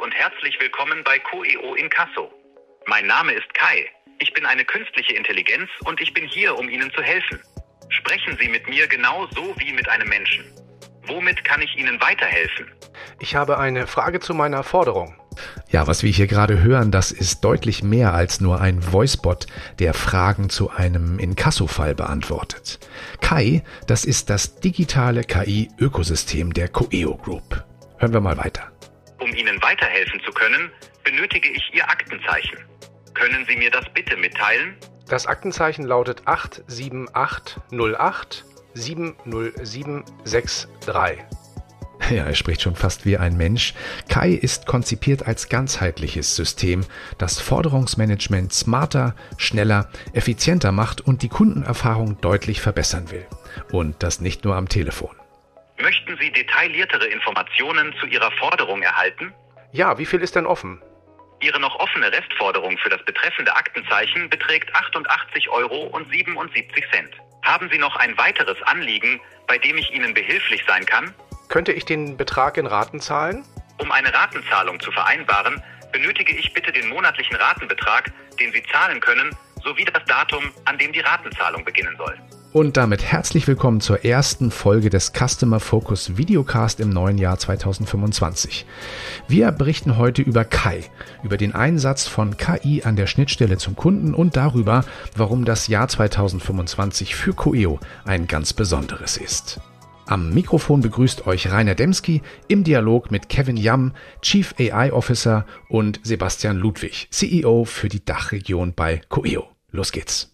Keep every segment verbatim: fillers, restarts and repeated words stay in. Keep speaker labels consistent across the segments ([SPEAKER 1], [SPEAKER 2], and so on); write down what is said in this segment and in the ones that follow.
[SPEAKER 1] und herzlich willkommen bei coeo Inkasso. Mein Name ist Kai. Ich bin eine künstliche Intelligenz und ich bin hier, um Ihnen zu helfen. Sprechen Sie mit mir genau so wie mit einem Menschen. Womit kann ich Ihnen weiterhelfen?
[SPEAKER 2] Ich habe eine Frage zu meiner Forderung.
[SPEAKER 3] Ja, was wir hier gerade hören, das ist deutlich mehr als nur ein Voicebot, der Fragen zu einem Inkasso-Fall beantwortet. Kai, das ist das digitale K I-Ökosystem der coeo Group. Hören wir mal weiter.
[SPEAKER 1] Um Ihnen weiterhelfen zu können, benötige ich Ihr Aktenzeichen. Können Sie mir das bitte mitteilen?
[SPEAKER 2] Das Aktenzeichen lautet acht sieben acht null acht sieben null sieben sechs drei.
[SPEAKER 3] Ja, er spricht schon fast wie ein Mensch. Kai ist konzipiert als ganzheitliches System, das Forderungsmanagement smarter, schneller, effizienter macht und die Kundenerfahrung deutlich verbessern will. Und das nicht nur am Telefon.
[SPEAKER 1] Möchten Sie detailliertere Informationen zu Ihrer Forderung erhalten?
[SPEAKER 2] Ja, wie viel ist denn offen?
[SPEAKER 1] Ihre noch offene Restforderung für das betreffende Aktenzeichen beträgt achtundachtzig Euro und siebenundsiebzig Cent. Haben Sie noch ein weiteres Anliegen, bei dem ich Ihnen behilflich sein kann?
[SPEAKER 2] Könnte ich den Betrag in Raten zahlen?
[SPEAKER 1] Um eine Ratenzahlung zu vereinbaren, benötige ich bitte den monatlichen Ratenbetrag, den Sie zahlen können, sowie das Datum, an dem die Ratenzahlung beginnen soll.
[SPEAKER 3] Und damit herzlich willkommen zur ersten Folge des Customer Focus Videocast im neuen Jahr zweitausendfünfundzwanzig. Wir berichten heute über Kai, über den Einsatz von K I an der Schnittstelle zum Kunden und darüber, warum das Jahr zweitausendfünfundzwanzig für coeo ein ganz besonderes ist. Am Mikrofon begrüßt euch Rainer Demski im Dialog mit Kevin Yam, Chief A I Officer, und Sebastian Ludwig, C E O für die Dachregion bei coeo. Los geht's.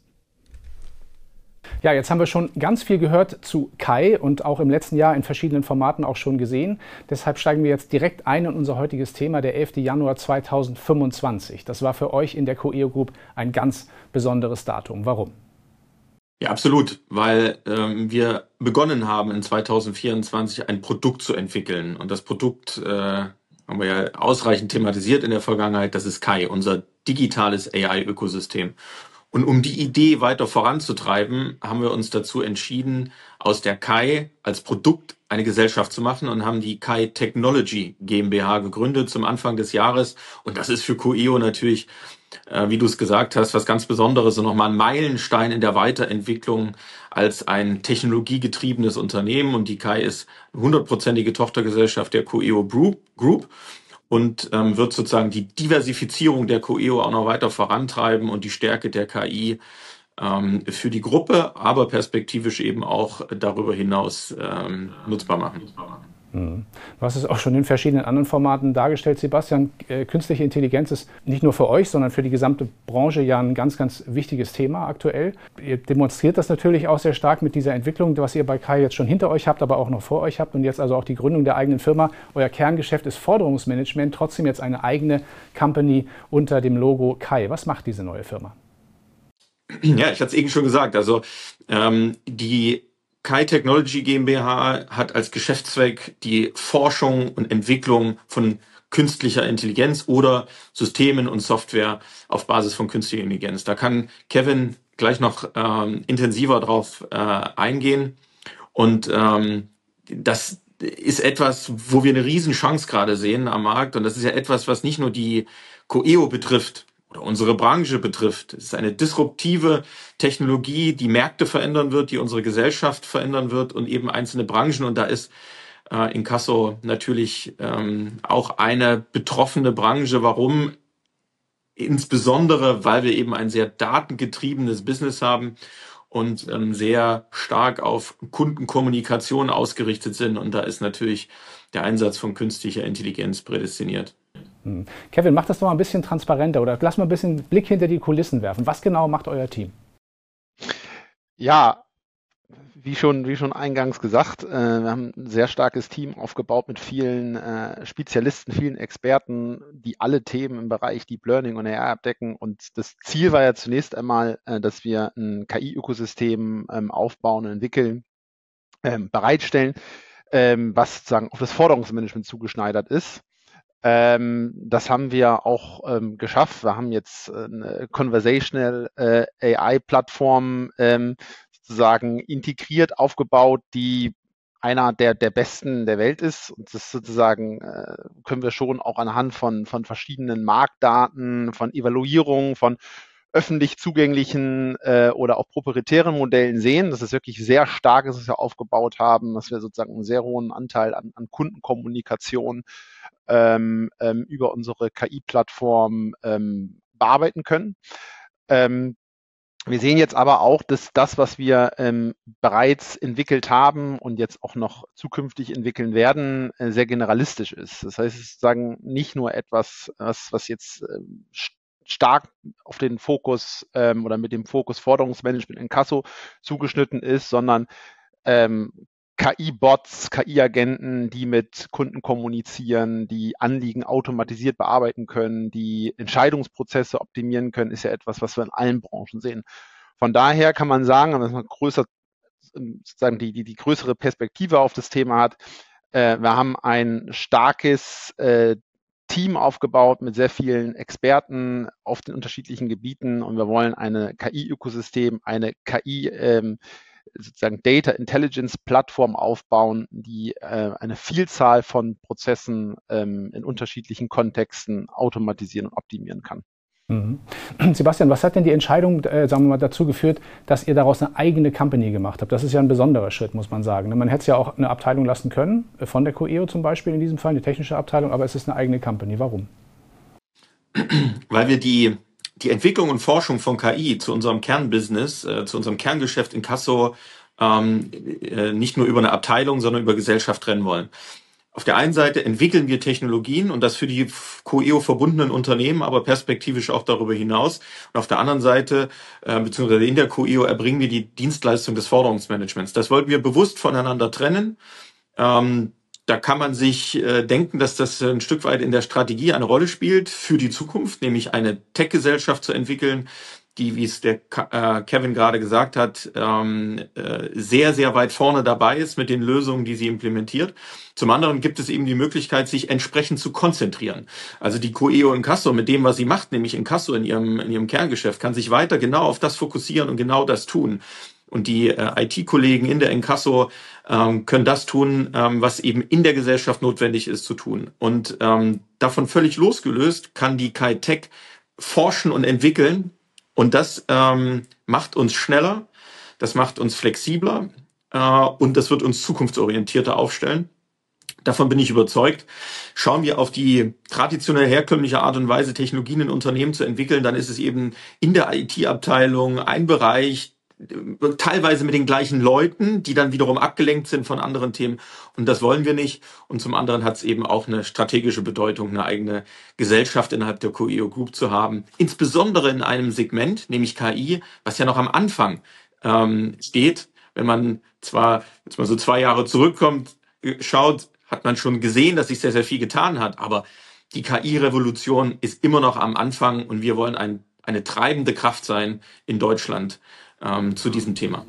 [SPEAKER 4] Ja, jetzt haben wir schon ganz viel gehört zu Kai und auch im letzten Jahr in verschiedenen Formaten auch schon gesehen. Deshalb steigen wir jetzt direkt ein in unser heutiges Thema, der elfter Januar zweitausendfünfundzwanzig. Das war für euch in der coeo Group ein ganz besonderes Datum. Warum?
[SPEAKER 5] Ja, absolut, weil ähm, wir begonnen haben in zweitausendvierundzwanzig ein Produkt zu entwickeln. Und das Produkt äh, haben wir ja ausreichend thematisiert in der Vergangenheit, das ist Kai, unser digitales A I-Ökosystem. Und um die Idee weiter voranzutreiben, haben wir uns dazu entschieden, aus der Kai als Produkt eine Gesellschaft zu machen und haben die Kai Technology GmbH gegründet zum Anfang des Jahres. Und das ist für coeo natürlich, äh, wie du es gesagt hast, was ganz Besonderes und nochmal ein Meilenstein in der Weiterentwicklung als ein technologiegetriebenes Unternehmen. Und die Kai ist eine hundertprozentige Tochtergesellschaft der coeo Group. Und ähm, wird sozusagen die Diversifizierung der coeo auch noch weiter vorantreiben und die Stärke der K I ähm, für die Gruppe, aber perspektivisch eben auch darüber hinaus ähm, nutzbar machen.
[SPEAKER 4] Mhm. Du hast es auch schon in verschiedenen anderen Formaten dargestellt, Sebastian. Äh, künstliche Intelligenz ist nicht nur für euch, sondern für die gesamte Branche ja ein ganz, ganz wichtiges Thema aktuell. Ihr demonstriert das natürlich auch sehr stark mit dieser Entwicklung, was ihr bei Kai jetzt schon hinter euch habt, aber auch noch vor euch habt und jetzt also auch die Gründung der eigenen Firma. Euer Kerngeschäft ist Forderungsmanagement, trotzdem jetzt eine eigene Company unter dem Logo Kai. Was macht diese neue Firma?
[SPEAKER 5] Ja, ich hatte es eben schon gesagt. Also ähm, die Kai Technology GmbH hat als Geschäftszweck die Forschung und Entwicklung von künstlicher Intelligenz oder Systemen und Software auf Basis von künstlicher Intelligenz. Da kann Kevin gleich noch ähm, intensiver drauf äh, eingehen. Und ähm, das ist etwas, wo wir eine Riesenchance gerade sehen am Markt. Und das ist ja etwas, was nicht nur die coeo betrifft, oder unsere Branche betrifft. Es ist eine disruptive Technologie, die Märkte verändern wird, die unsere Gesellschaft verändern wird und eben einzelne Branchen. Und da ist äh, Inkasso natürlich ähm, auch eine betroffene Branche. Warum? Insbesondere, weil wir eben ein sehr datengetriebenes Business haben und ähm, sehr stark auf Kundenkommunikation ausgerichtet sind. Und da ist natürlich der Einsatz von künstlicher Intelligenz prädestiniert.
[SPEAKER 4] Kevin, mach das doch mal ein bisschen transparenter oder lass mal ein bisschen Blick hinter die Kulissen werfen. Was genau macht euer Team?
[SPEAKER 6] Ja, wie schon, wie schon eingangs gesagt, äh, wir haben ein sehr starkes Team aufgebaut mit vielen äh, Spezialisten, vielen Experten, die alle Themen im Bereich Deep Learning und A I abdecken. Und das Ziel war ja zunächst einmal, äh, dass wir ein K I-Ökosystem ähm, aufbauen und entwickeln, ähm, bereitstellen, ähm, was sozusagen auf das Forderungsmanagement zugeschneidert ist. Ähm, das haben wir auch ähm, geschafft. Wir haben jetzt eine Conversational äh, A I-Plattform ähm, sozusagen integriert, aufgebaut, die einer der, der besten der Welt ist. Und das sozusagen äh, können wir schon auch anhand von, von verschiedenen Marktdaten, von Evaluierungen, von öffentlich zugänglichen äh, oder auch proprietären Modellen sehen, dass es wirklich sehr stark ist, was wir aufgebaut haben, dass wir sozusagen einen sehr hohen Anteil an, an Kundenkommunikation ähm, ähm, über unsere K I-Plattform ähm, bearbeiten können. Ähm, Wir sehen jetzt aber auch, dass das, was wir ähm, bereits entwickelt haben und jetzt auch noch zukünftig entwickeln werden, äh, sehr generalistisch ist. Das heißt, es ist sozusagen nicht nur etwas, was, was jetzt ähm, stark auf den Fokus ähm, oder mit dem Fokus Forderungsmanagement Inkasso zugeschnitten ist, sondern ähm, K I-Bots, K I-Agenten, die mit Kunden kommunizieren, die Anliegen automatisiert bearbeiten können, die Entscheidungsprozesse optimieren können, ist ja etwas, was wir in allen Branchen sehen. Von daher kann man sagen, wenn man größer, sozusagen die, die, die größere Perspektive auf das Thema hat, äh, wir haben ein starkes äh, Team aufgebaut mit sehr vielen Experten auf den unterschiedlichen Gebieten und wir wollen eine K I-Ökosystem, eine K I ähm, sozusagen Data Intelligence Plattform aufbauen, die äh, eine Vielzahl von Prozessen ähm, in unterschiedlichen Kontexten automatisieren und optimieren kann.
[SPEAKER 4] Mhm. Sebastian, was hat denn die Entscheidung, äh, sagen wir mal, dazu geführt, dass ihr daraus eine eigene Company gemacht habt? Das ist ja ein besonderer Schritt, muss man sagen. Man hätte es ja auch eine Abteilung lassen können, von der Coeo zum Beispiel in diesem Fall, eine technische Abteilung, aber es ist eine eigene Company. Warum?
[SPEAKER 5] Weil wir die die Entwicklung und Forschung von K I zu unserem Kernbusiness, äh, zu unserem Kerngeschäft Inkasso ähm, äh, nicht nur über eine Abteilung, sondern über Gesellschaft trennen wollen. Auf der einen Seite entwickeln wir Technologien und das für die Coeo verbundenen Unternehmen, aber perspektivisch auch darüber hinaus. Und auf der anderen Seite, äh, beziehungsweise in der Coeo, erbringen wir die Dienstleistung des Forderungsmanagements. Das wollten wir bewusst voneinander trennen. Ähm, Da kann man sich äh, denken, dass das ein Stück weit in der Strategie eine Rolle spielt für die Zukunft, nämlich eine Tech-Gesellschaft zu entwickeln, die, wie es der äh, Kevin gerade gesagt hat, ähm, äh, sehr, sehr weit vorne dabei ist mit den Lösungen, die sie implementiert. Zum anderen gibt es eben die Möglichkeit, sich entsprechend zu konzentrieren. Also die Coeo Inkasso mit dem, was sie macht, nämlich Inkasso in ihrem, in ihrem Kerngeschäft, kann sich weiter genau auf das fokussieren und genau das tun. Und die äh, I T-Kollegen in der Inkasso ähm, können das tun, ähm, was eben in der Gesellschaft notwendig ist zu tun. Und ähm, davon völlig losgelöst kann die K I-Tech forschen und entwickeln. Und das ähm, macht uns schneller, das macht uns flexibler äh, und das wird uns zukunftsorientierter aufstellen. Davon bin ich überzeugt. Schauen wir auf die traditionell herkömmliche Art und Weise, Technologien in Unternehmen zu entwickeln, dann ist es eben in der I T-Abteilung ein Bereich, teilweise mit den gleichen Leuten, die dann wiederum abgelenkt sind von anderen Themen. Und das wollen wir nicht. Und zum anderen hat es eben auch eine strategische Bedeutung, eine eigene Gesellschaft innerhalb der Coeo Group zu haben. Insbesondere in einem Segment, nämlich K I, was ja noch am Anfang ähm, steht. Wenn man zwar jetzt mal so zwei Jahre zurückkommt, schaut, hat man schon gesehen, dass sich sehr, sehr viel getan hat. Aber die K I-Revolution ist immer noch am Anfang und wir wollen ein, eine treibende Kraft sein in Deutschland ähm, zu diesem Thema.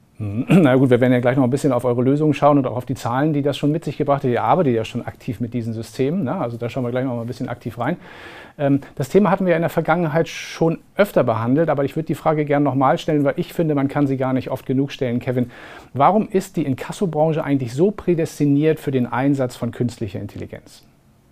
[SPEAKER 4] Na gut, wir werden ja gleich noch ein bisschen auf eure Lösungen schauen und auch auf die Zahlen, die das schon mit sich gebracht hat. Ihr arbeitet ja schon aktiv mit diesen Systemen, ne? Also da schauen wir gleich noch mal ein bisschen aktiv rein. Ähm, das Thema hatten wir in der Vergangenheit schon öfter behandelt, aber ich würde die Frage gerne nochmal stellen, weil ich finde, man kann sie gar nicht oft genug stellen. Kevin, warum ist die Inkassobranche eigentlich so prädestiniert für den Einsatz von künstlicher Intelligenz?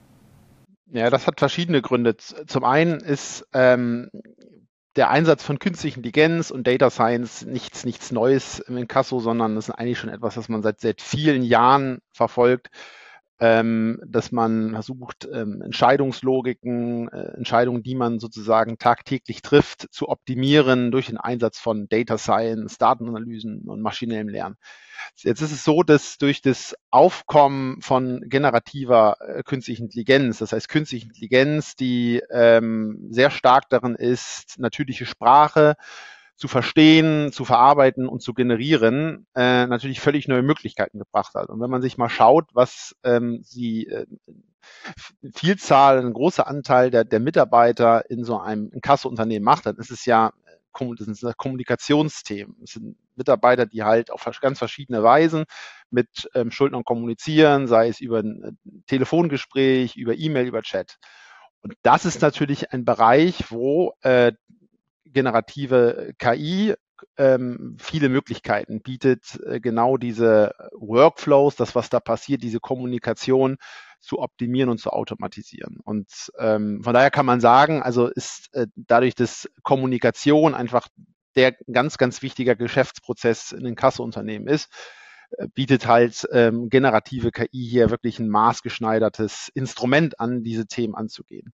[SPEAKER 6] Ja, das hat verschiedene Gründe. Zum einen ist ähm, der Einsatz von künstlicher Intelligenz und Data Science nichts, nichts Neues im Inkasso, sondern das ist eigentlich schon etwas, was man seit, seit vielen Jahren verfolgt, ähm, dass man versucht, ähm, Entscheidungslogiken, äh, Entscheidungen, die man sozusagen tagtäglich trifft, zu optimieren durch den Einsatz von Data Science, Datenanalysen und maschinellem Lernen. Jetzt ist es so, dass durch das Aufkommen von generativer äh, künstlicher Intelligenz, das heißt künstliche Intelligenz, die ähm, sehr stark darin ist, natürliche Sprache zu verstehen, zu verarbeiten und zu generieren, äh, natürlich völlig neue Möglichkeiten gebracht hat. Und wenn man sich mal schaut, was ähm, sie äh, Vielzahl, ein großer Anteil der, der Mitarbeiter in so einem Inkasso-Unternehmen macht, dann ist es ja das sind Kommunikationsthemen. Das sind Mitarbeiter, die halt auf ganz verschiedene Weisen mit ähm, Schuldnern kommunizieren, sei es über ein Telefongespräch, über E-Mail, über Chat. Und das ist natürlich ein Bereich, wo äh, generative K I ähm, viele Möglichkeiten, bietet äh, genau diese Workflows, das, was da passiert, diese Kommunikation zu optimieren und zu automatisieren. Und ähm, von daher kann man sagen, also ist äh, dadurch, dass Kommunikation einfach der ganz, ganz wichtiger Geschäftsprozess in den Kasseunternehmen ist, äh, bietet halt ähm, generative K I hier wirklich ein maßgeschneidertes Instrument an, diese Themen anzugehen.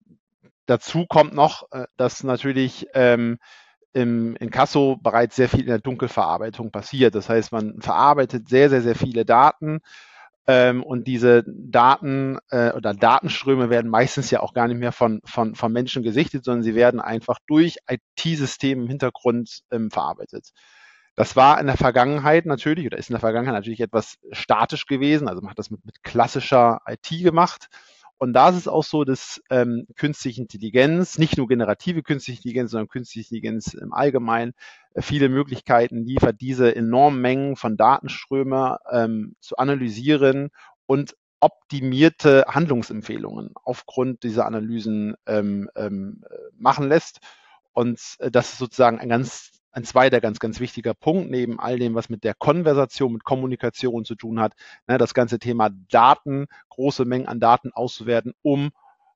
[SPEAKER 6] Dazu kommt noch, äh, dass natürlich ähm, im Inkasso bereits sehr viel in der Dunkelverarbeitung passiert. Das heißt, man verarbeitet sehr, sehr, sehr viele Daten ähm, und diese Daten äh, oder Datenströme werden meistens ja auch gar nicht mehr von, von, von Menschen gesichtet, sondern sie werden einfach durch I T-Systeme im Hintergrund ähm, verarbeitet. Das war in der Vergangenheit natürlich oder ist in der Vergangenheit natürlich etwas statisch gewesen. Also man hat das mit, mit klassischer I T gemacht. Und da ist es auch so, dass ähm, künstliche Intelligenz, nicht nur generative künstliche Intelligenz, sondern künstliche Intelligenz im Allgemeinen, äh, viele Möglichkeiten liefert, diese enormen Mengen von Datenströme ähm, zu analysieren und optimierte Handlungsempfehlungen aufgrund dieser Analysen ähm, ähm, machen lässt. Und äh, das ist sozusagen ein ganz ein zweiter ganz, ganz wichtiger Punkt, neben all dem, was mit der Konversation, mit Kommunikation zu tun hat, ne, das ganze Thema Daten, große Mengen an Daten auszuwerten, um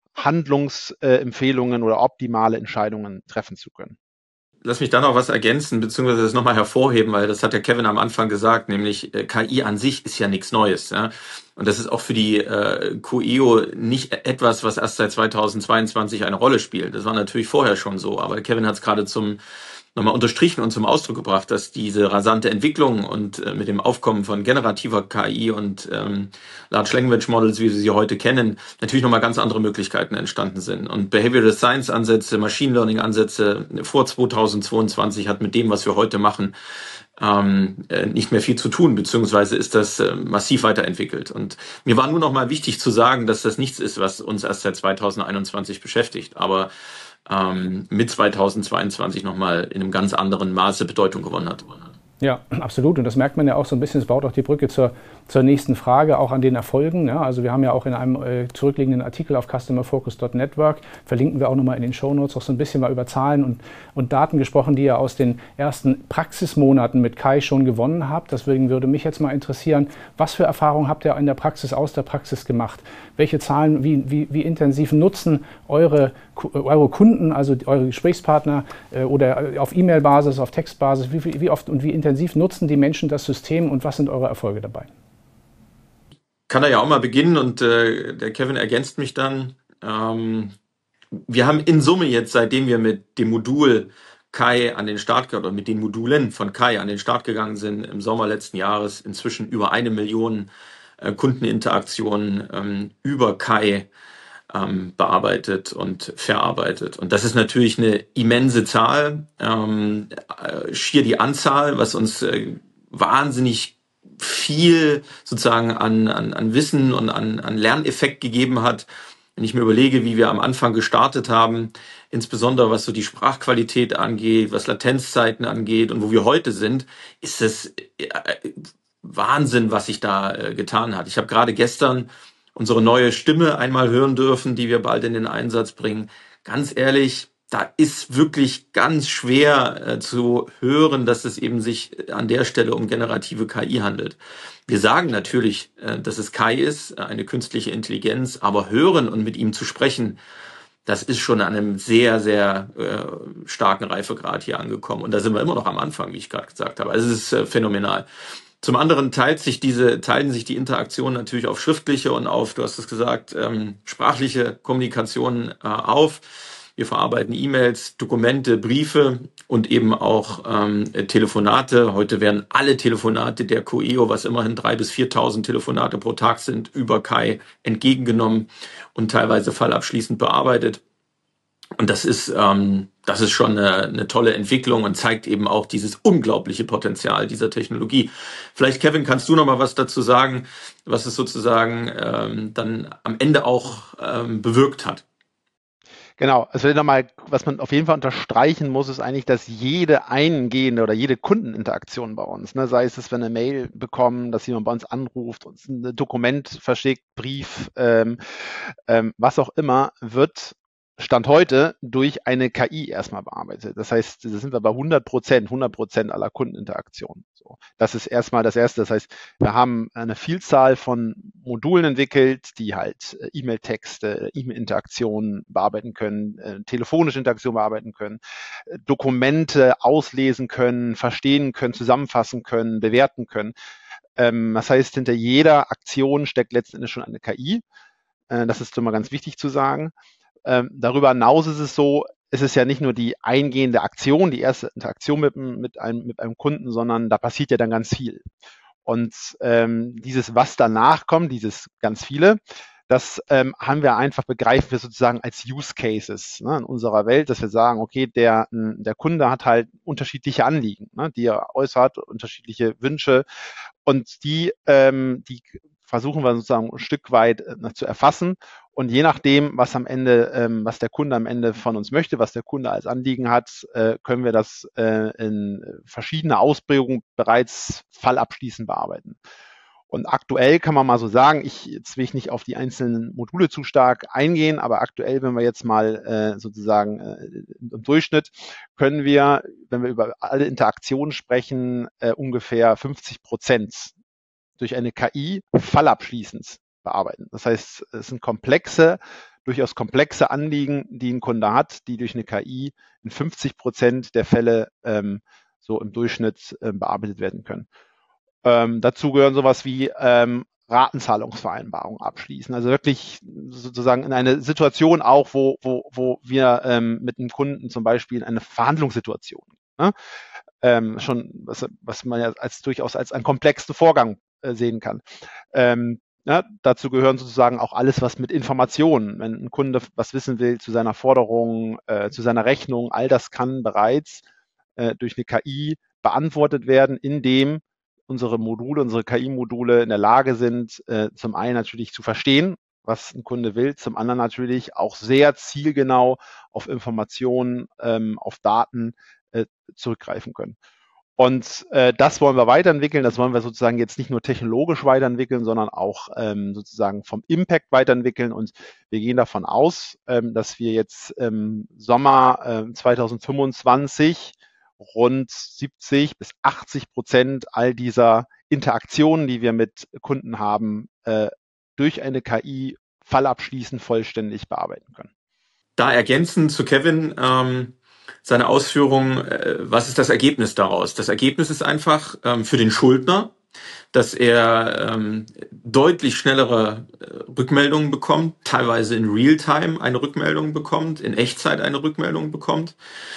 [SPEAKER 6] Handlungsempfehlungen oder optimale Entscheidungen treffen zu können.
[SPEAKER 5] Lass mich da noch was ergänzen, beziehungsweise das nochmal hervorheben, weil das hat der Kevin am Anfang gesagt, nämlich äh, K I an sich ist ja nichts Neues. Ja? Und das ist auch für die äh, Q E O nicht etwas, was erst seit zweitausendzweiundzwanzig eine Rolle spielt. Das war natürlich vorher schon so, aber Kevin hat es gerade zum nochmal unterstrichen und zum Ausdruck gebracht, dass diese rasante Entwicklung und äh, mit dem Aufkommen von generativer K I und ähm, Large Language Models, wie wir sie heute kennen, natürlich nochmal ganz andere Möglichkeiten entstanden sind. Und Behavioral Science Ansätze, Machine Learning Ansätze vor zweitausendzweiundzwanzig hat mit dem, was wir heute machen, ähm, äh, nicht mehr viel zu tun, beziehungsweise ist das äh, massiv weiterentwickelt. Und mir war nur nochmal wichtig zu sagen, dass das nichts ist, was uns erst seit zweitausendeinundzwanzig beschäftigt, aber ähm, mit zweitausendzweiundzwanzig nochmal in einem ganz anderen Maße Bedeutung gewonnen hat.
[SPEAKER 4] Ja, absolut. Und das merkt man ja auch so ein bisschen, es baut auch die Brücke zur, zur nächsten Frage, auch an den Erfolgen. Ja, also wir haben ja auch in einem äh, zurückliegenden Artikel auf customer focus dot network, verlinken wir auch nochmal in den Shownotes, auch so ein bisschen mal über Zahlen und, und Daten gesprochen, die ihr aus den ersten Praxismonaten mit Kai schon gewonnen habt. Deswegen würde mich jetzt mal interessieren, was für Erfahrungen habt ihr in der Praxis, aus der Praxis gemacht? Welche Zahlen, wie, wie, wie intensiv nutzen eure, eure Kunden, also eure Gesprächspartner äh, oder auf E-Mail-Basis, auf Textbasis, wie, wie oft und wie intensiv Intensiv nutzen die Menschen das System und was sind eure Erfolge dabei?
[SPEAKER 5] Kann er ja auch mal beginnen und äh, der Kevin ergänzt mich dann. Ähm, wir haben in Summe jetzt, seitdem wir mit dem Modul Kai an den Start oder mit den Modulen von Kai an den Start gegangen sind im Sommer letzten Jahres, inzwischen über eine Million äh, Kundeninteraktionen ähm, über Kai ähm, bearbeitet und verarbeitet. Und das ist natürlich eine immense Zahl, ähm, äh, schier die Anzahl, was uns äh, wahnsinnig viel sozusagen an, an, an Wissen und an, an Lerneffekt gegeben hat. Wenn ich mir überlege, wie wir am Anfang gestartet haben, insbesondere was so die Sprachqualität angeht, was Latenzzeiten angeht und wo wir heute sind, ist es äh, Wahnsinn, was sich da äh, getan hat. Ich habe gerade gestern unsere neue Stimme einmal hören dürfen, die wir bald in den Einsatz bringen. Ganz ehrlich, da ist wirklich ganz schwer äh, zu hören, dass es eben sich an der Stelle um generative K I handelt. Wir sagen natürlich, äh, dass es Kai ist, eine künstliche Intelligenz, aber hören und mit ihm zu sprechen, das ist schon an einem sehr, sehr äh, starken Reifegrad hier angekommen. Und da sind wir immer noch am Anfang, wie ich gerade gesagt habe. Also es ist äh, phänomenal. Zum anderen teilt sich diese, teilen sich die Interaktionen natürlich auf schriftliche und auf, du hast es gesagt, ähm, sprachliche Kommunikation äh, auf. Wir verarbeiten E-Mails, Dokumente, Briefe und eben auch ähm, Telefonate. Heute werden alle Telefonate der Q E O, was immerhin dreitausend bis viertausend Telefonate pro Tag sind, über Kai entgegengenommen und teilweise fallabschließend bearbeitet. Und das ist, ähm, das ist schon eine, eine tolle Entwicklung und zeigt eben auch dieses unglaubliche Potenzial dieser Technologie. Vielleicht, Kevin, kannst du noch mal was dazu sagen, was es sozusagen ähm, dann am Ende auch ähm, bewirkt hat?
[SPEAKER 6] Genau, also nochmal, was man auf jeden Fall unterstreichen muss, ist eigentlich, dass jede eingehende oder jede Kundeninteraktion bei uns, ne, sei es, dass wir eine Mail bekommen, dass jemand bei uns anruft, uns ein Dokument verschickt, Brief, ähm, ähm, was auch immer, wird Stand heute durch eine K I erstmal bearbeitet. Das heißt, da sind wir bei hundert Prozent, hundert Prozent aller Kundeninteraktionen. So, das ist erstmal das Erste. Das heißt, wir haben eine Vielzahl von Modulen entwickelt, die halt E-Mail-Texte, E-Mail-Interaktionen bearbeiten können, äh, telefonische Interaktionen bearbeiten können, äh, Dokumente auslesen können, verstehen können, zusammenfassen können, bewerten können. Ähm, das heißt, hinter jeder Aktion steckt letzten Endes schon eine K I. Äh, das ist immer ganz wichtig zu sagen. Ähm, darüber hinaus ist es so, es ist ja nicht nur die eingehende Aktion, die erste Interaktion mit, mit, einem, mit einem Kunden, sondern da passiert ja dann ganz viel. Und ähm, dieses, was danach kommt, dieses ganz viele, das ähm, haben wir einfach, begreifen wir sozusagen als Use Cases, ne, in unserer Welt, dass wir sagen, okay, der, der Kunde hat halt unterschiedliche Anliegen, ne, die er äußert, unterschiedliche Wünsche und die, ähm, die versuchen wir sozusagen ein Stück weit äh, zu erfassen. Und je nachdem, was am Ende, ähm, was der Kunde am Ende von uns möchte, was der Kunde als Anliegen hat, äh, können wir das äh, in verschiedene Ausprägungen bereits fallabschließend bearbeiten. Und aktuell kann man mal so sagen, ich, jetzt will ich nicht auf die einzelnen Module zu stark eingehen, aber aktuell, wenn wir jetzt mal äh, sozusagen äh, im Durchschnitt, können wir, wenn wir über alle Interaktionen sprechen, äh, ungefähr fünfzig Prozent durch eine K I fallabschließend bearbeiten. Das heißt, es sind komplexe, durchaus komplexe Anliegen, die ein Kunde hat, die durch eine K I in fünfzig Prozent der Fälle ähm, so im Durchschnitt ähm, bearbeitet werden können. Ähm, dazu gehören sowas wie ähm, Ratenzahlungsvereinbarungen abschließen. Also wirklich sozusagen in eine Situation auch, wo, wo, wo wir ähm, mit einem Kunden zum Beispiel in eine Verhandlungssituation, ne? ähm, schon, was, was man ja als durchaus als einen komplexen Vorgang äh, sehen kann. Ähm, ja, dazu gehören sozusagen auch alles, was mit Informationen, wenn ein Kunde was wissen will zu seiner Forderung, äh, zu seiner Rechnung, all das kann bereits äh, durch eine K I beantwortet werden, indem unsere Module, unsere K I-Module in der Lage sind, äh, zum einen natürlich zu verstehen, was ein Kunde will, zum anderen natürlich auch sehr zielgenau auf Informationen, ähm, auf Daten äh, zurückgreifen können. Und äh, das wollen wir weiterentwickeln, das wollen wir sozusagen jetzt nicht nur technologisch weiterentwickeln, sondern auch ähm, sozusagen vom Impact weiterentwickeln. Und wir gehen davon aus, ähm, dass wir jetzt im Sommer äh, zwanzig fünfundzwanzig rund siebzig bis achtzig Prozent all dieser Interaktionen, die wir mit Kunden haben, äh, durch eine K I fallabschließend vollständig bearbeiten können.
[SPEAKER 5] Da ergänzend zu Kevin ähm, seine Ausführungen, äh, was ist das Ergebnis daraus? Das Ergebnis ist einfach ähm, für den Schuldner, dass er ähm, deutlich schnellere äh, Rückmeldungen bekommt, teilweise in Realtime eine Rückmeldung bekommt, in Echtzeit eine Rückmeldung bekommt.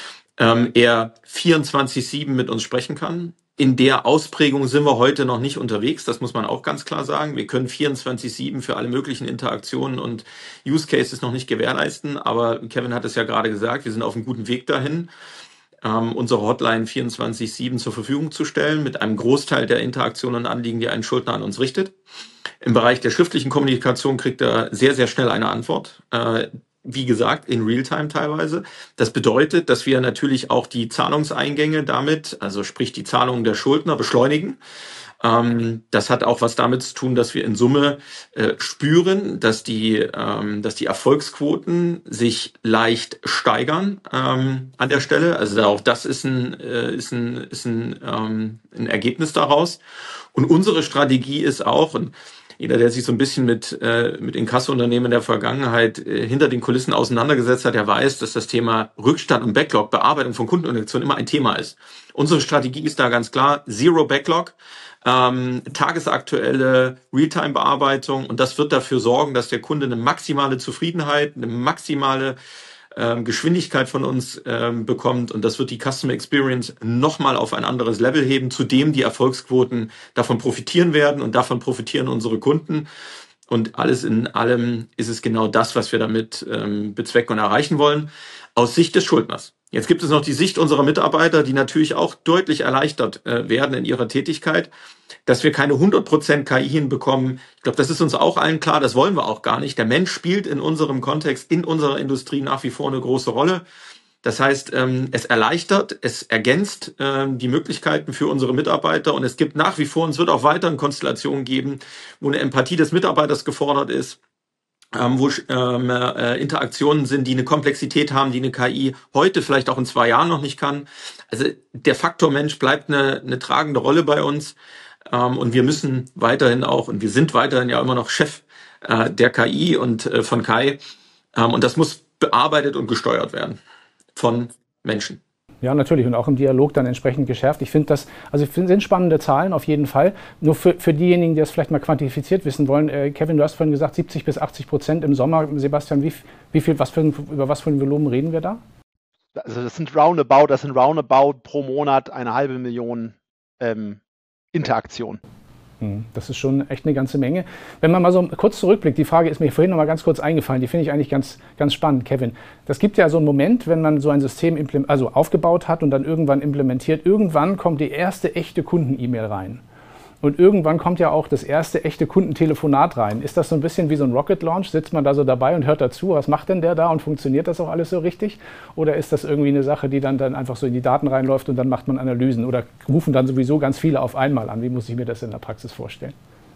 [SPEAKER 5] Ähm, er vierundzwanzig sieben mit uns sprechen kann. In der Ausprägung sind wir heute noch nicht unterwegs, das muss man auch ganz klar sagen. Wir können vierundzwanzig sieben für alle möglichen Interaktionen und Use Cases noch nicht gewährleisten, aber Kevin hat es ja gerade gesagt, wir sind auf einem guten Weg dahin, ähm, unsere Hotline vierundzwanzig sieben zur Verfügung zu stellen, mit einem Großteil der Interaktionen und Anliegen, die ein Schuldner an uns richtet. Im Bereich der schriftlichen Kommunikation kriegt er sehr, sehr schnell eine Antwort. Äh, Wie gesagt, in Realtime teilweise. Das bedeutet, dass wir natürlich auch die Zahlungseingänge damit, also sprich die Zahlungen der Schuldner, beschleunigen. Ähm, das hat auch was damit zu tun, dass wir in Summe äh, spüren, dass die, ähm, dass die Erfolgsquoten sich leicht steigern ähm, an der Stelle. Also auch das ist ein, äh, ist ein, ist ein, ähm, ein Ergebnis daraus. Und unsere Strategie ist auch, und jeder, der sich so ein bisschen mit, äh, mit Inkasso-Unternehmen in der Vergangenheit äh, hinter den Kulissen auseinandergesetzt hat, der weiß, dass das Thema Rückstand und Backlog, Bearbeitung von Kundeninteraktionen immer ein Thema ist. Unsere Strategie ist da ganz klar, Zero Backlog, ähm, tagesaktuelle Realtime-Bearbeitung, und das wird dafür sorgen, dass der Kunde eine maximale Zufriedenheit, eine maximale ähm, Geschwindigkeit von uns ähm, bekommt, und das wird die Customer Experience nochmal auf ein anderes Level heben, zudem die Erfolgsquoten davon profitieren werden, und davon profitieren unsere Kunden. Und alles in allem ist es genau das, was wir damit ähm, bezwecken und erreichen wollen, aus Sicht des Schuldners. Jetzt gibt es noch die Sicht unserer Mitarbeiter, die natürlich auch deutlich erleichtert äh, werden in ihrer Tätigkeit, dass wir keine hundert Prozent K I hinbekommen. Ich glaube, das ist uns auch allen klar, das wollen wir auch gar nicht. Der Mensch spielt in unserem Kontext, in unserer Industrie nach wie vor eine große Rolle. Das heißt, ähm, es erleichtert, es ergänzt ähm, die Möglichkeiten für unsere Mitarbeiter, und es gibt nach wie vor, und es wird auch weiterhin Konstellationen geben, wo eine Empathie des Mitarbeiters gefordert ist, ähm, wo ähm, äh, Interaktionen sind, die eine Komplexität haben, die eine K I heute vielleicht auch in zwei Jahren noch nicht kann. Also der Faktor Mensch bleibt eine, eine tragende Rolle bei uns. Ähm, und wir müssen weiterhin auch, und wir sind weiterhin ja immer noch Chef äh, der K I und äh, von Kai. Ähm, und das muss bearbeitet und gesteuert werden von Menschen.
[SPEAKER 4] Ja, natürlich. Und auch im Dialog dann entsprechend geschärft. Ich finde das, also ich finde, sind spannende Zahlen auf jeden Fall. Nur für, für diejenigen, die das vielleicht mal quantifiziert wissen wollen. Äh, Kevin, du hast vorhin gesagt, siebzig bis achtzig Prozent im Sommer. Sebastian, wie, wie viel, was für, über was für ein Volumen reden wir da?
[SPEAKER 6] Also das sind roundabout, das sind roundabout pro Monat eine halbe Million ähm, Interaktionen.
[SPEAKER 4] Das ist schon echt eine ganze Menge. Wenn man mal so kurz zurückblickt, die Frage ist mir vorhin noch mal ganz kurz eingefallen, die finde ich eigentlich ganz, ganz spannend, Kevin. Das gibt ja so einen Moment, wenn man so ein System also aufgebaut hat und dann irgendwann implementiert, irgendwann kommt die erste echte Kunden-E-Mail rein. Und irgendwann kommt ja auch das erste echte Kundentelefonat rein. Ist das so ein bisschen wie so ein Rocket Launch? Sitzt man da so dabei und hört dazu, was macht denn der da und funktioniert das auch alles so richtig? Oder ist das irgendwie eine Sache, die dann, dann einfach so in die Daten reinläuft und dann macht man Analysen? Oder rufen dann sowieso ganz viele auf einmal an? Wie muss ich mir das in der Praxis vorstellen?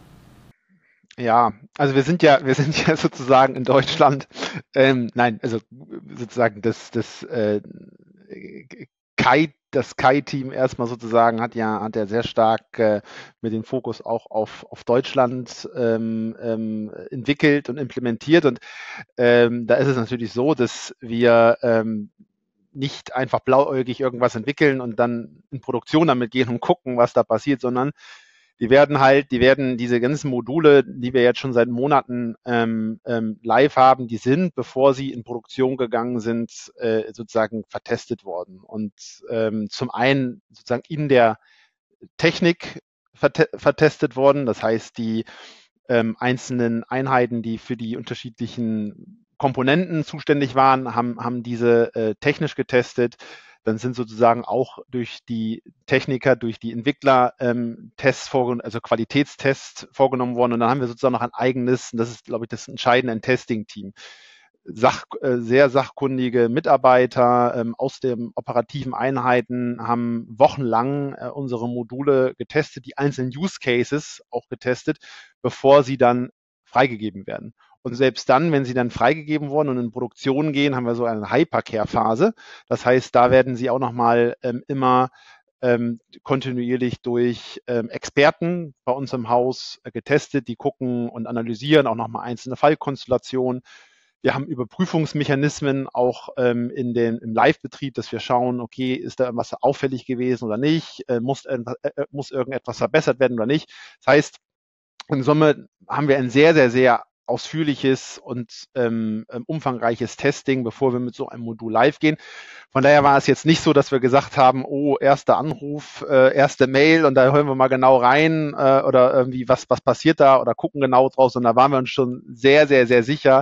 [SPEAKER 6] Ja, also wir sind ja, wir sind ja sozusagen in Deutschland, ähm, nein, also sozusagen das, das äh, Kai, das Kai-Team erstmal sozusagen hat ja, hat ja sehr stark äh, mit dem Fokus auch auf, auf Deutschland ähm, ähm, entwickelt und implementiert. Und ähm, da ist es natürlich so, dass wir ähm, nicht einfach blauäugig irgendwas entwickeln und dann in Produktion damit gehen und gucken, was da passiert, sondern die werden halt, die werden diese ganzen Module, die wir jetzt schon seit Monaten ähm, ähm, live haben, die sind, bevor sie in Produktion gegangen sind, äh, sozusagen vertestet worden. Und ähm, zum einen sozusagen in der Technik verte- vertestet worden, das heißt die ähm, einzelnen Einheiten, die für die unterschiedlichen Komponenten zuständig waren, haben, haben diese äh, technisch getestet. Dann sind sozusagen auch durch die Techniker, durch die Entwickler ähm, Tests vorgenommen, also Qualitätstests vorgenommen worden. Und dann haben wir sozusagen noch ein eigenes, und das ist, glaube ich, das Entscheidende, ein Testing-Team. Sach, äh, sehr sachkundige Mitarbeiter ähm, aus den operativen Einheiten haben wochenlang äh, unsere Module getestet, die einzelnen Use Cases auch getestet, bevor sie dann freigegeben werden. Und selbst dann, wenn sie dann freigegeben wurden und in Produktion gehen, haben wir so eine Hypercare-Phase. Das heißt, da werden sie auch nochmal ähm, immer ähm, kontinuierlich durch ähm, Experten bei uns im Haus äh, getestet, die gucken und analysieren auch nochmal einzelne Fallkonstellationen. Wir haben Überprüfungsmechanismen auch ähm, in den, im Live-Betrieb, dass wir schauen, okay, ist da irgendwas auffällig gewesen oder nicht? Äh, muss, äh, muss irgendetwas verbessert werden oder nicht? Das heißt, in Summe haben wir ein sehr, sehr, sehr ausführliches und ähm, umfangreiches Testing, bevor wir mit so einem Modul live gehen. Von daher war es jetzt nicht so, dass wir gesagt haben, oh, erster Anruf, äh, erste Mail und da hören wir mal genau rein äh, oder irgendwie, was, was passiert da oder gucken genau draus. Und da waren wir uns schon sehr, sehr, sehr sicher,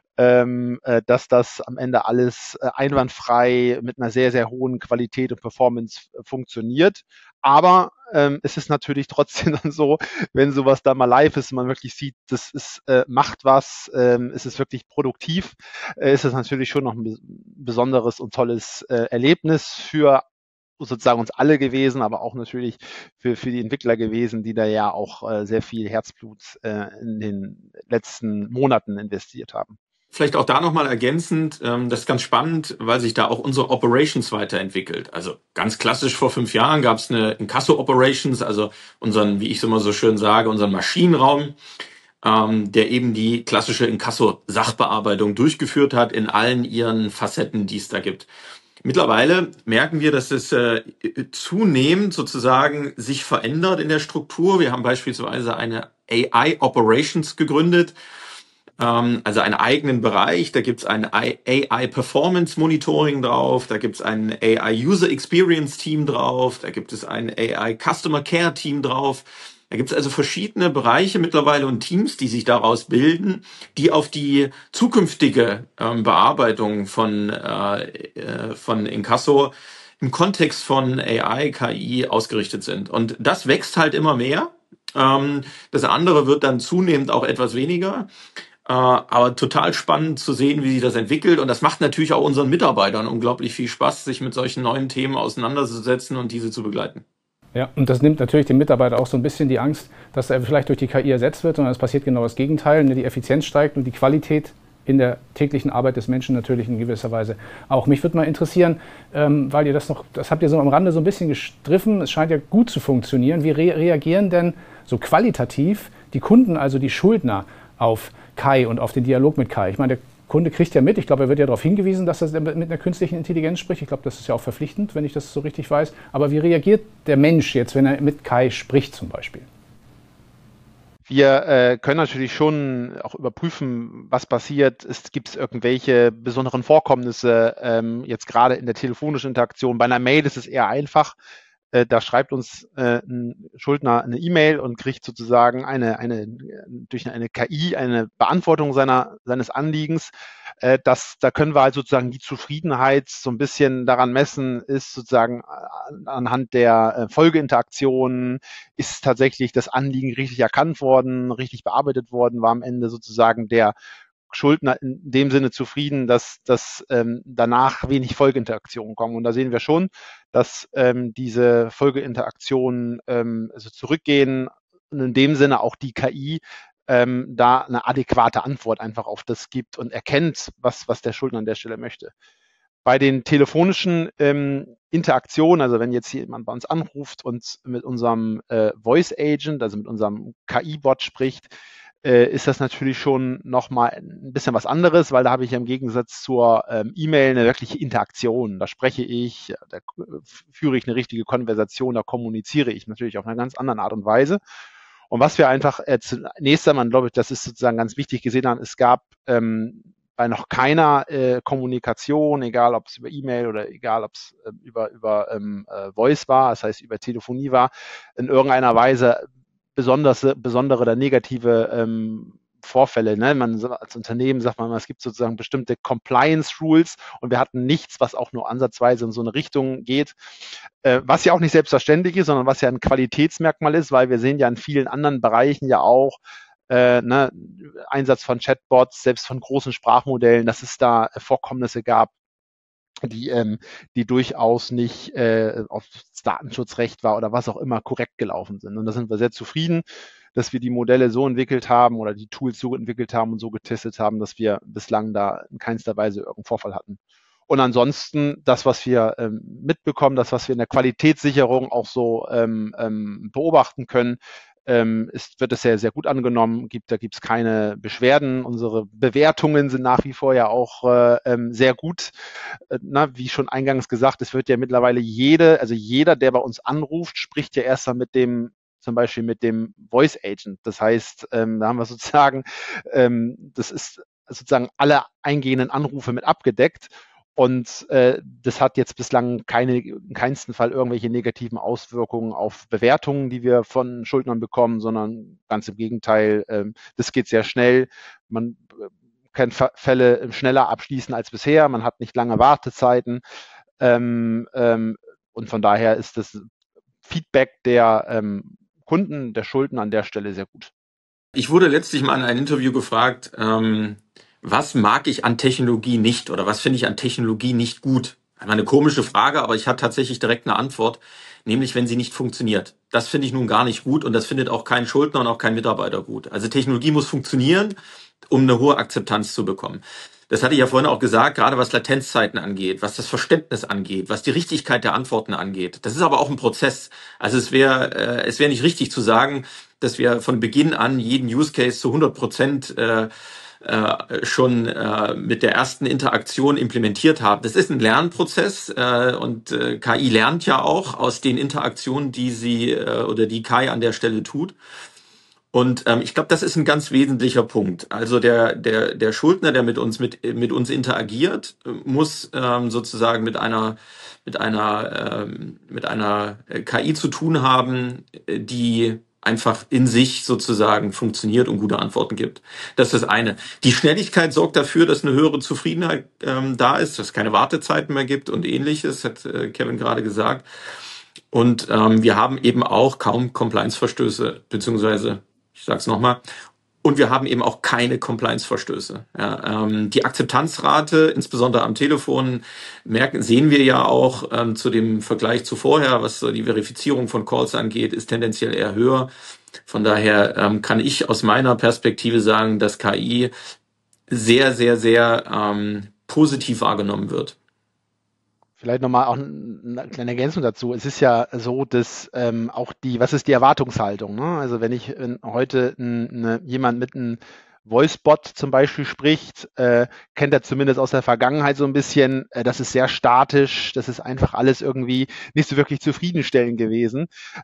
[SPEAKER 6] ähm, äh, dass das am Ende alles äh, einwandfrei mit einer sehr, sehr hohen Qualität und Performance äh, funktioniert. Aber ähm, es ist natürlich trotzdem dann so, wenn sowas da mal live ist und man wirklich sieht, das ist, äh, macht was, ähm, es ist wirklich produktiv, äh, ist es natürlich schon noch ein bes- besonderes und tolles äh, Erlebnis für sozusagen uns alle gewesen, aber auch natürlich für, für die Entwickler gewesen, die da ja auch äh, sehr viel Herzblut äh, in den letzten Monaten investiert haben.
[SPEAKER 5] Vielleicht auch da nochmal ergänzend, ähm, das ist ganz spannend, weil sich da auch unsere Operations weiterentwickelt. Also ganz klassisch vor fünf Jahren gab es eine Inkasso-Operations, also unseren, wie ich es immer so schön sage, unseren Maschinenraum, ähm, der eben die klassische Inkasso-Sachbearbeitung durchgeführt hat in allen ihren Facetten, die es da gibt. Mittlerweile merken wir, dass es äh, zunehmend sozusagen sich verändert in der Struktur. Wir haben beispielsweise eine A I Operations gegründet, also einen eigenen Bereich. Da gibt es ein A I Performance Monitoring drauf, da gibt es ein A I User Experience Team drauf, da gibt es ein A I Customer Care Team drauf. Da gibt es also verschiedene Bereiche mittlerweile und Teams, die sich daraus bilden, die auf die zukünftige ähm, Bearbeitung von, äh, von Inkasso im Kontext von A I, K I ausgerichtet sind. Und das wächst halt immer mehr. Ähm, das andere wird dann zunehmend auch etwas weniger. Aber total spannend zu sehen, wie sich das entwickelt. Und das macht natürlich auch unseren Mitarbeitern unglaublich viel Spaß, sich mit solchen neuen Themen auseinanderzusetzen und diese zu begleiten.
[SPEAKER 4] Ja, und das nimmt natürlich dem Mitarbeiter auch so ein bisschen die Angst, dass er vielleicht durch die K I ersetzt wird, sondern es passiert genau das Gegenteil. Die Effizienz steigt und die Qualität in der täglichen Arbeit des Menschen natürlich in gewisser Weise auch. Mich würde mal interessieren, ähm, weil ihr das noch, das habt ihr so am Rande so ein bisschen gestriffen, es scheint ja gut zu funktionieren. Wie re- reagieren denn so qualitativ die Kunden, also die Schuldner, auf Kai und auf den Dialog mit Kai? Ich meine, der Kunde kriegt ja mit, ich glaube, er wird ja darauf hingewiesen, dass er mit einer künstlichen Intelligenz spricht. Ich glaube, das ist ja auch verpflichtend, wenn ich das so richtig weiß. Aber wie reagiert der Mensch jetzt, wenn er mit Kai spricht zum Beispiel?
[SPEAKER 6] Wir äh, können natürlich schon auch überprüfen, was passiert. Es gibt irgendwelche besonderen Vorkommnisse, ähm, jetzt gerade in der telefonischen Interaktion. Bei einer Mail ist es eher einfach. Äh, da schreibt uns äh, ein Schuldner eine E-Mail und kriegt sozusagen eine, eine, durch eine K I eine Beantwortung seiner, seines Anliegens. Äh, das, da können wir halt sozusagen die Zufriedenheit so ein bisschen daran messen, ist sozusagen anhand der äh, Folgeinteraktionen, ist tatsächlich das Anliegen richtig erkannt worden, richtig bearbeitet worden, war am Ende sozusagen der Schuldner in dem Sinne zufrieden, dass, dass ähm, danach wenig Folgeinteraktionen kommen. Und da sehen wir schon, dass ähm, diese Folgeinteraktionen ähm, also zurückgehen und in dem Sinne auch die K I ähm, da eine adäquate Antwort einfach auf das gibt und erkennt, was, was der Schuldner an der Stelle möchte. Bei den telefonischen ähm, Interaktionen, also wenn jetzt jemand bei uns anruft und mit unserem äh, Voice Agent, also mit unserem K I-Bot spricht, äh, ist das natürlich schon nochmal ein bisschen was anderes, weil da habe ich im Gegensatz zur ähm, E-Mail eine wirkliche Interaktion. Da spreche ich, da führe ich eine richtige Konversation, da kommuniziere ich natürlich auf einer ganz anderen Art und Weise. Und was wir einfach äh, zunächst einmal, glaube ich, das ist sozusagen ganz wichtig gesehen haben, es gab ähm, bei noch keiner äh, Kommunikation, egal ob es über E-Mail oder egal ob es äh, über, über ähm, äh, Voice war, das heißt über Telefonie war, in irgendeiner Weise besonders, besondere oder negative ähm, Vorfälle. Ne? Man als Unternehmen sagt man, es gibt sozusagen bestimmte Compliance-Rules und wir hatten nichts, was auch nur ansatzweise in so eine Richtung geht, äh, was ja auch nicht selbstverständlich ist, sondern was ja ein Qualitätsmerkmal ist, weil wir sehen ja in vielen anderen Bereichen ja auch, Äh, ne, Einsatz von Chatbots, selbst von großen Sprachmodellen, dass es da äh, Vorkommnisse gab, die, ähm, die durchaus nicht äh, auf das Datenschutzrecht war oder was auch immer korrekt gelaufen sind. Und da sind wir sehr zufrieden, dass wir die Modelle so entwickelt haben oder die Tools so entwickelt haben und so getestet haben, dass wir bislang da in keinster Weise irgendeinen Vorfall hatten. Und ansonsten das, was wir ähm, mitbekommen, das, was wir in der Qualitätssicherung auch so ähm, ähm, beobachten können, ähm, ist, wird es sehr, sehr gut angenommen. Gibt, da gibt es keine Beschwerden. Unsere Bewertungen sind nach wie vor ja auch äh, ähm, sehr gut. Äh, na, wie schon eingangs gesagt, es wird ja mittlerweile jede, also jeder, der bei uns anruft, spricht ja erst mal mit dem zum Beispiel mit dem Voice Agent. Das heißt, ähm, da haben wir sozusagen, ähm, das ist sozusagen alle eingehenden Anrufe mit abgedeckt. Und äh, das hat jetzt bislang keine, in keinsten Fall irgendwelche negativen Auswirkungen auf Bewertungen, die wir von Schuldnern bekommen, sondern ganz im Gegenteil, ähm, das geht sehr schnell. Man kann Fälle schneller abschließen als bisher. Man hat nicht lange Wartezeiten. Ähm, ähm, und von daher ist das Feedback der ähm, Kunden, der Schuldner an der Stelle sehr gut.
[SPEAKER 5] Ich wurde letztlich mal in einem Interview gefragt, ähm, was mag ich an Technologie nicht oder was finde ich an Technologie nicht gut? Eine komische Frage, aber ich hatte tatsächlich direkt eine Antwort, nämlich wenn sie nicht funktioniert. Das finde ich nun gar nicht gut und das findet auch kein Schuldner und auch kein Mitarbeiter gut. Also Technologie muss funktionieren, um eine hohe Akzeptanz zu bekommen. Das hatte ich ja vorhin auch gesagt, gerade was Latenzzeiten angeht, was das Verständnis angeht, was die Richtigkeit der Antworten angeht. Das ist aber auch ein Prozess. Also es wäre äh, es wäre nicht richtig zu sagen, dass wir von Beginn an jeden Use Case zu hundert Prozent äh, äh, schon äh, mit der ersten Interaktion implementiert haben. Das ist ein Lernprozess äh, und äh, K I lernt ja auch aus den Interaktionen, die sie äh, oder die Kai an der Stelle tut. Und ähm, ich glaube, das ist ein ganz wesentlicher Punkt. Also der der der Schuldner, der mit uns mit mit uns interagiert, muss ähm, sozusagen mit einer mit einer ähm, mit einer K I zu tun haben, die einfach in sich sozusagen funktioniert und gute Antworten gibt. Das ist das eine. Die Schnelligkeit sorgt dafür, dass eine höhere Zufriedenheit ähm, da ist, dass es keine Wartezeiten mehr gibt und ähnliches, hat äh, Kevin gerade gesagt. Und ähm, wir haben eben auch kaum Compliance-Verstöße, beziehungsweise, ich sage es nochmal, Und wir haben eben auch keine Compliance-Verstöße. Ja, ähm, die Akzeptanzrate, insbesondere am Telefon, merken, sehen wir ja auch ähm, zu dem Vergleich zu vorher, was so die Verifizierung von Calls angeht, ist tendenziell eher höher. Von daher ähm, kann ich aus meiner Perspektive sagen, dass K I sehr, sehr, sehr ähm, positiv wahrgenommen wird.
[SPEAKER 6] Vielleicht nochmal auch eine kleine Ergänzung dazu. Es ist ja so, dass ähm, auch die, was ist die Erwartungshaltung? Ne? Also wenn ich wenn heute ein, eine, jemand mit einem Voicebot zum Beispiel spricht, äh, kennt er zumindest aus der Vergangenheit so ein bisschen, äh, das ist sehr statisch, das ist einfach alles irgendwie nicht so wirklich zufriedenstellend gewesen.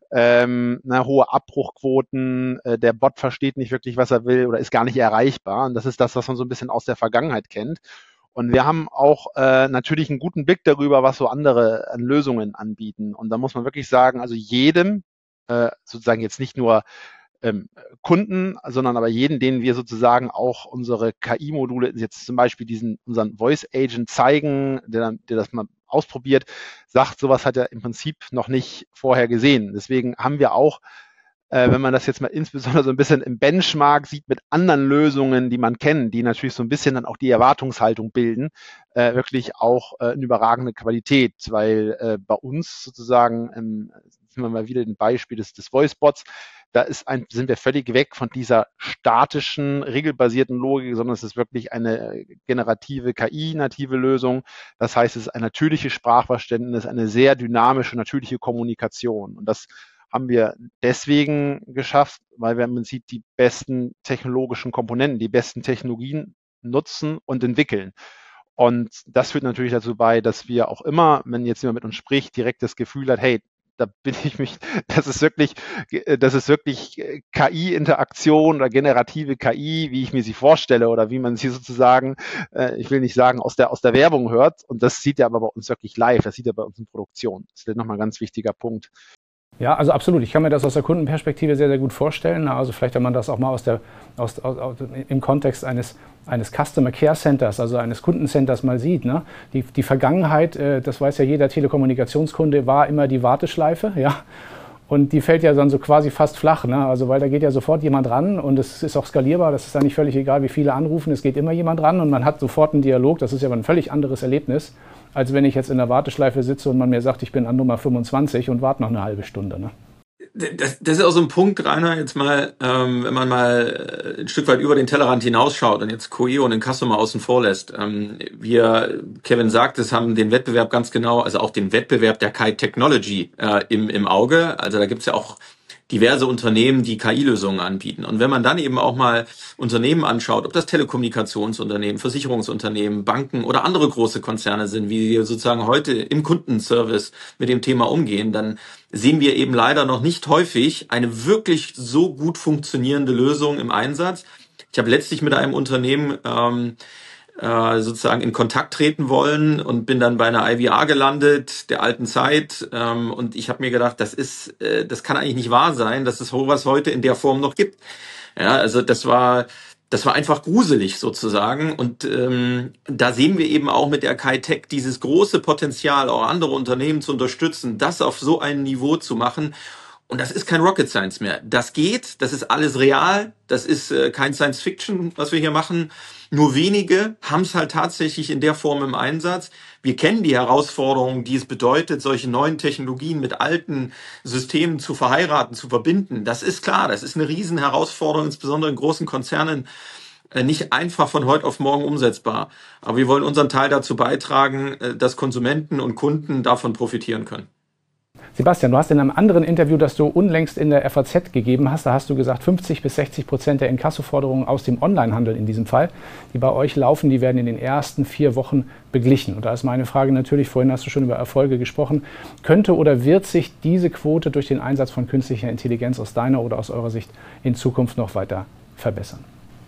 [SPEAKER 6] Ähm, na, hohe Abbruchquoten, äh, der Bot versteht nicht wirklich, was er will oder ist gar nicht erreichbar. Und das ist das, was man so ein bisschen aus der Vergangenheit kennt. Und wir haben auch äh, natürlich einen guten Blick darüber, was so andere an Lösungen anbieten. Und da muss man wirklich sagen, also jedem, äh, sozusagen jetzt nicht nur ähm, Kunden, sondern aber jeden, denen wir sozusagen auch unsere K I-Module, jetzt zum Beispiel diesen unseren Voice Agent zeigen, der, der das mal ausprobiert, sagt, sowas hat er im Prinzip noch nicht vorher gesehen. Deswegen haben wir auch, äh, wenn man das jetzt mal insbesondere so ein bisschen im Benchmark sieht mit anderen Lösungen, die man kennt, die natürlich so ein bisschen dann auch die Erwartungshaltung bilden, äh, wirklich auch äh, eine überragende Qualität, weil äh, bei uns sozusagen, ähm, sind wir mal wieder ein Beispiel des, des Voicebots, da ist ein, sind wir völlig weg von dieser statischen, regelbasierten Logik, sondern es ist wirklich eine generative K I-native Lösung. Das heißt, es ist ein natürliches Sprachverständnis, eine sehr dynamische, natürliche Kommunikation. Und das haben wir deswegen geschafft, weil wir im Prinzip die besten technologischen Komponenten, die besten Technologien nutzen und entwickeln. Und das führt natürlich dazu bei, dass wir auch immer, wenn jetzt jemand mit uns spricht, direkt das Gefühl hat, hey, da bin ich mich, das ist wirklich, das ist wirklich K I-Interaktion oder generative K I, wie ich mir sie vorstelle oder wie man sie sozusagen, ich will nicht sagen, aus der, aus der Werbung hört. Und das sieht er aber bei uns wirklich live, das sieht er bei uns in Produktion. Das ist nochmal ein ganz wichtiger Punkt.
[SPEAKER 4] Ja, also absolut. Ich kann mir das aus der Kundenperspektive sehr, sehr gut vorstellen. Also vielleicht, wenn man das auch mal aus der, aus, aus, im Kontext eines, eines Customer Care Centers, also eines Kundencenters mal sieht. Ne? Die, die Vergangenheit, äh, das weiß ja jeder Telekommunikationskunde, war immer die Warteschleife. Ja? Und die fällt ja dann so quasi fast flach. Ne? Also weil da geht ja sofort jemand ran und es ist auch skalierbar. Das ist dann nicht völlig egal, wie viele anrufen. Es geht immer jemand ran und man hat sofort einen Dialog. Das ist ja aber ein völlig anderes Erlebnis, als wenn ich jetzt in der Warteschleife sitze und man mir sagt, ich bin an Nummer fünfundzwanzig und warte noch eine halbe Stunde. Ne?
[SPEAKER 5] Das, das ist auch so ein Punkt, Rainer, jetzt mal, ähm, wenn man mal ein Stück weit über den Tellerrand hinausschaut und jetzt C O E und Inkasso mal außen vor lässt. Ähm, wir, Kevin sagt es, haben den Wettbewerb ganz genau, also auch den Wettbewerb der K I Technology äh, im, im Auge. Also da gibt's ja auch diverse Unternehmen, die K I-Lösungen anbieten. Und wenn man dann eben auch mal Unternehmen anschaut, ob das Telekommunikationsunternehmen, Versicherungsunternehmen, Banken oder andere große Konzerne sind, wie wir sozusagen heute im Kundenservice mit dem Thema umgehen, dann sehen wir eben leider noch nicht häufig eine wirklich so gut funktionierende Lösung im Einsatz. Ich habe letztlich mit einem Unternehmen ähm, äh, sozusagen in Kontakt treten wollen und bin dann bei einer I V R gelandet, der alten Zeit. Ähm, und ich habe mir gedacht, das ist, äh, das kann eigentlich nicht wahr sein, dass es sowas heute in der Form noch gibt. Ja, also das war, das war einfach gruselig sozusagen. Und ähm, da sehen wir eben auch mit der K I-Tech dieses große Potenzial, auch andere Unternehmen zu unterstützen, das auf so ein Niveau zu machen. Und das ist kein Rocket Science mehr. Das geht, das ist alles real, das ist äh, kein Science Fiction, was wir hier machen. Nur wenige haben es halt tatsächlich in der Form im Einsatz. Wir kennen die Herausforderungen, die es bedeutet, solche neuen Technologien mit alten Systemen zu verheiraten, zu verbinden. Das ist klar, das ist eine riesen Herausforderung, insbesondere in großen Konzernen. Äh, nicht einfach von heute auf morgen umsetzbar. Aber wir wollen unseren Teil dazu beitragen, äh, dass Konsumenten und Kunden davon profitieren können.
[SPEAKER 4] Sebastian, du hast in einem anderen Interview, das du unlängst in der F A Z gegeben hast, da hast du gesagt, fünfzig bis sechzig Prozent der Inkassoforderungen aus dem Onlinehandel in diesem Fall, die bei euch laufen, die werden in den ersten vier Wochen beglichen. Und da ist meine Frage natürlich, vorhin hast du schon über Erfolge gesprochen, könnte oder wird sich diese Quote durch den Einsatz von künstlicher Intelligenz aus deiner oder aus eurer Sicht in Zukunft noch weiter verbessern?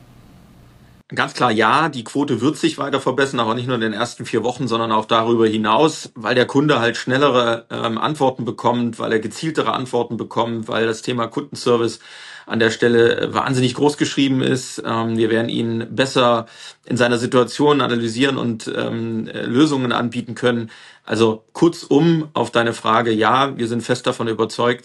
[SPEAKER 5] Ganz klar, ja, die Quote wird sich weiter verbessern, aber nicht nur in den ersten vier Wochen, sondern auch darüber hinaus, weil der Kunde halt schnellere ähm, Antworten bekommt, weil er gezieltere Antworten bekommt, weil das Thema Kundenservice an der Stelle wahnsinnig groß geschrieben ist. Ähm, wir werden ihn besser in seiner Situation analysieren und ähm, Lösungen anbieten können. Also kurzum auf deine Frage, ja, wir sind fest davon überzeugt,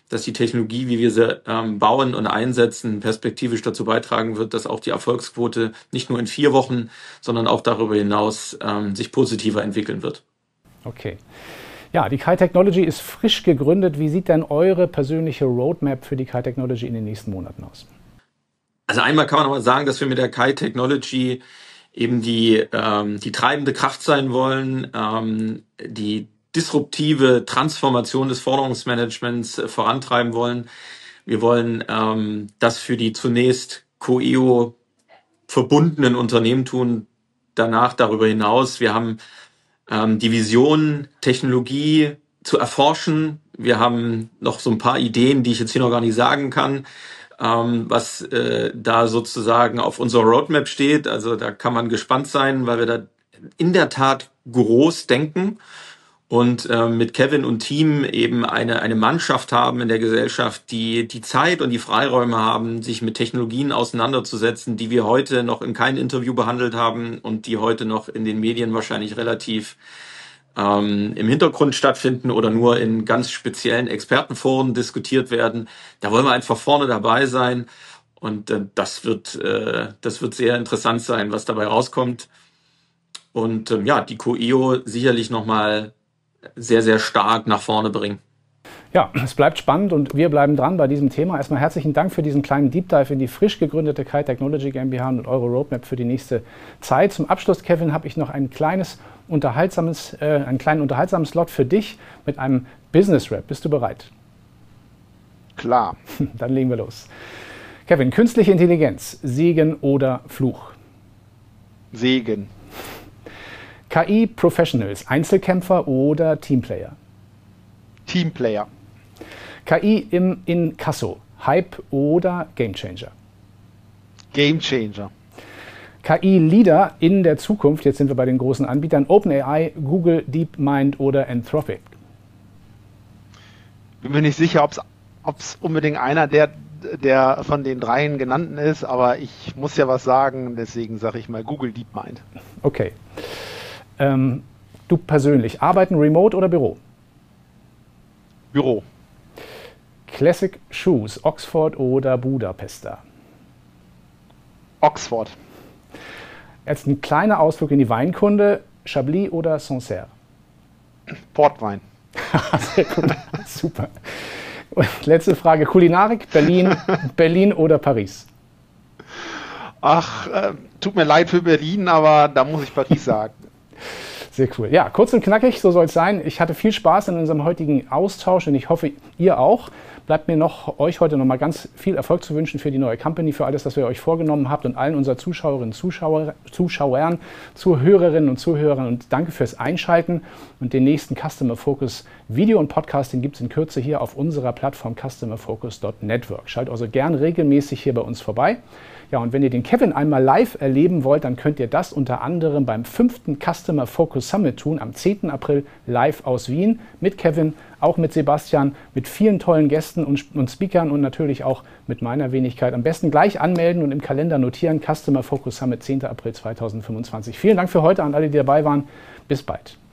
[SPEAKER 5] dass die Technologie, wie wir sie ähm, bauen und einsetzen, perspektivisch dazu beitragen wird, dass auch die Erfolgsquote nicht nur in vier Wochen, sondern auch darüber hinaus ähm, sich positiver entwickeln wird.
[SPEAKER 4] Okay. Ja, die Kai Technology ist frisch gegründet. Wie sieht denn eure persönliche Roadmap für die Kai Technology in den nächsten Monaten aus?
[SPEAKER 5] Also einmal kann man nochmal sagen, dass wir mit der Kai Technology eben die, ähm, die treibende Kraft sein wollen, ähm, die disruptive Transformation des Forderungsmanagements äh, vorantreiben wollen. Wir wollen ähm, das für die zunächst Coeo verbundenen Unternehmen tun, danach darüber hinaus. Wir haben ähm, die Vision, Technologie zu erforschen. Wir haben noch so ein paar Ideen, die ich jetzt hier noch gar nicht sagen kann, ähm, was äh, da sozusagen auf unserer Roadmap steht. Also da kann man gespannt sein, weil wir da in der Tat groß denken und äh, mit Kevin und Team eben eine eine Mannschaft haben in der Gesellschaft, die die Zeit und die Freiräume haben, sich mit Technologien auseinanderzusetzen, die wir heute noch in keinem Interview behandelt haben und die heute noch in den Medien wahrscheinlich relativ ähm, im Hintergrund stattfinden oder nur in ganz speziellen Expertenforen diskutiert werden. Da wollen wir einfach vorne dabei sein und äh, das wird äh, das wird sehr interessant sein, was dabei rauskommt. Und ähm, ja, die Coeo sicherlich nochmal sehr, sehr stark nach vorne bringen.
[SPEAKER 4] Ja, es bleibt spannend und wir bleiben dran bei diesem Thema. Erstmal herzlichen Dank für diesen kleinen Deep Dive in die frisch gegründete Kai Technology GmbH und eure Roadmap für die nächste Zeit. Zum Abschluss, Kevin, habe ich noch ein kleines unterhaltsames, äh, einen kleinen unterhaltsamen Slot für dich mit einem Business Rap. Bist du bereit?
[SPEAKER 6] Klar.
[SPEAKER 4] Dann legen wir los. Kevin, künstliche Intelligenz, Segen oder Fluch?
[SPEAKER 6] Segen.
[SPEAKER 4] K I-Professionals, Einzelkämpfer oder Teamplayer?
[SPEAKER 6] Teamplayer.
[SPEAKER 4] K I im Inkasso, Hype oder Gamechanger?
[SPEAKER 6] Gamechanger.
[SPEAKER 4] K I-Leader in der Zukunft, jetzt sind wir bei den großen Anbietern, OpenAI, Google, DeepMind oder Anthropic?
[SPEAKER 6] Bin mir nicht sicher, ob es unbedingt einer der, der von den dreien genannten ist, aber ich muss ja was sagen, deswegen sage ich mal Google DeepMind.
[SPEAKER 4] Okay. Ähm, du persönlich, arbeiten remote oder Büro?
[SPEAKER 6] Büro.
[SPEAKER 4] Classic Shoes, Oxford oder Budapester?
[SPEAKER 6] Oxford.
[SPEAKER 4] Jetzt ein kleiner Ausflug in die Weinkunde, Chablis oder Sancerre?
[SPEAKER 6] Portwein.
[SPEAKER 4] Sehr gut, super. Und letzte Frage, Kulinarik, Berlin, Berlin oder Paris?
[SPEAKER 6] Ach, äh, tut mir leid für Berlin, aber da muss ich Paris sagen.
[SPEAKER 4] Sehr cool. Ja, kurz und knackig, so soll es sein. Ich hatte viel Spaß in unserem heutigen Austausch und ich hoffe, ihr auch. Bleibt mir noch, euch heute noch mal ganz viel Erfolg zu wünschen für die neue Company, für alles, was ihr euch vorgenommen habt und allen unseren Zuschauerinnen, Zuschauer, Zuschauern, Zuhörerinnen und Zuhörern. Und danke fürs Einschalten. Und den nächsten Customer Focus Video und Podcast, den gibt es in Kürze hier auf unserer Plattform customer focus dot network. Schaut also gern regelmäßig hier bei uns vorbei. Ja, und wenn ihr den Kevin einmal live erleben wollt, dann könnt ihr das unter anderem beim fünften Customer Focus Summit tun, am zehnten April live aus Wien mit Kevin, auch mit Sebastian, mit vielen tollen Gästen und, und Speakern und natürlich auch mit meiner Wenigkeit. Am besten gleich anmelden und im Kalender notieren, Customer Focus Summit, zehnten April zweitausendfünfundzwanzig. Vielen Dank für heute an alle, die dabei waren. Bis bald.